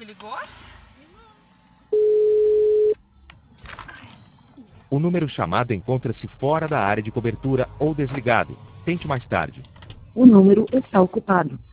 que ligou? O número chamado encontra-se fora da área de cobertura ou desligado. Tente mais tarde. O número está ocupado.